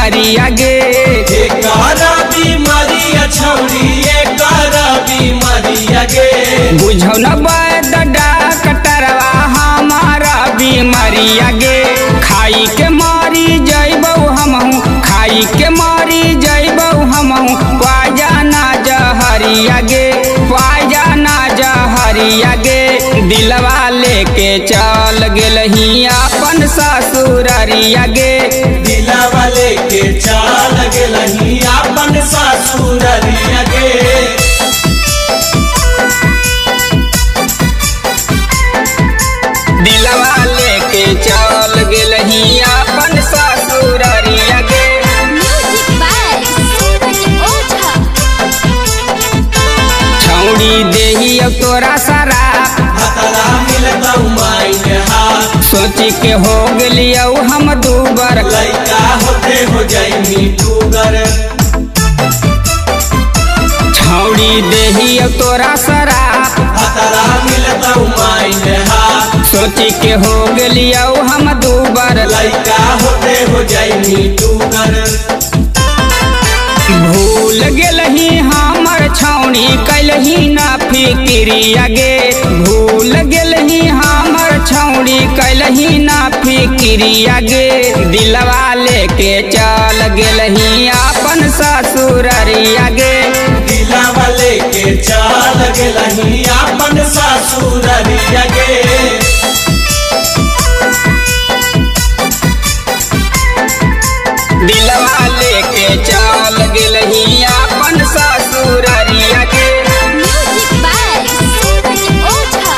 बीमारिया गे एकारा बीमारिया छौरी एकारा बीमारिया गे बुझौ न बैद डॉक्टरवा हमारा बीमारिया गे खाई के मारी जइबौ हमहू खाई के मारी जइबौ हमहू पाजाना जहरिया गे पाजाना जहरिया गे दिलवा लेके चल गेलही अपन ससुररिया गे दिलवा लेके चल गेलही अपन ससुररिया गे दिलवा लेके चल गेलही अपन ससुररिया गे Music by Suraj Oza. छौड़ी देही अब तोरा सारा हतरा मिलतौ माइन हाथ सोची के हो गेलियौ हम दूबर लइका होते हो जाइमी टूगर छौड़ी देही अब तोरा सारा हतरा मिलतौ माइन हाथ सोची के हो गेलियौ हम दूबर लइका होते हो जाइमी टूगर भूल गेलही हमर छौड़ी कैलही ना फिक्रिया गे भूल गेलही हमर छौड़ी कैलही ना फिक्रिया गे दिलवा लेके चल गेलही अपन ससुररिया गे दिलवा लेके चल गेलही अपन ससुररिया गे दिलवा लेके चल गेलही अपन ससुररिया गे Music by Suraj Oza.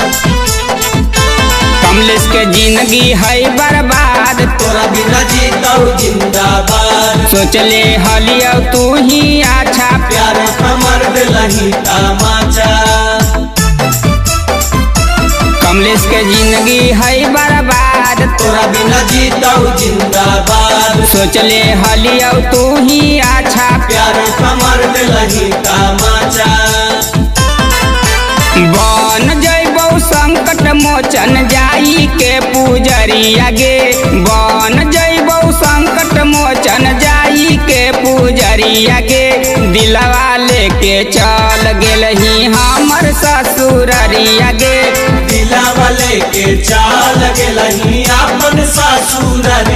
Kamlesh के जिंदगी है बर्बाद तोरा बिना जीतौ जिंदाबाद सोचले हलियौ तू ही अच्छा प्यार कमर दिलही तमाचा कमलेश के जिंदगी है बर्बाद तोरा बिना जीतौ जिंदाबाद सोचले हलियौ तू ही अच्छा प्यार कमर दिलही तमाचा बन जइबौ संकट मोचन जाई के पूजरिया गे बन जइबौ संकट मोचन जाई के पूजरिया गे दिलवा लेके चल गेलही हमर ससुररिया गे दिलवा लेके चल गेलही अपन ससुररिया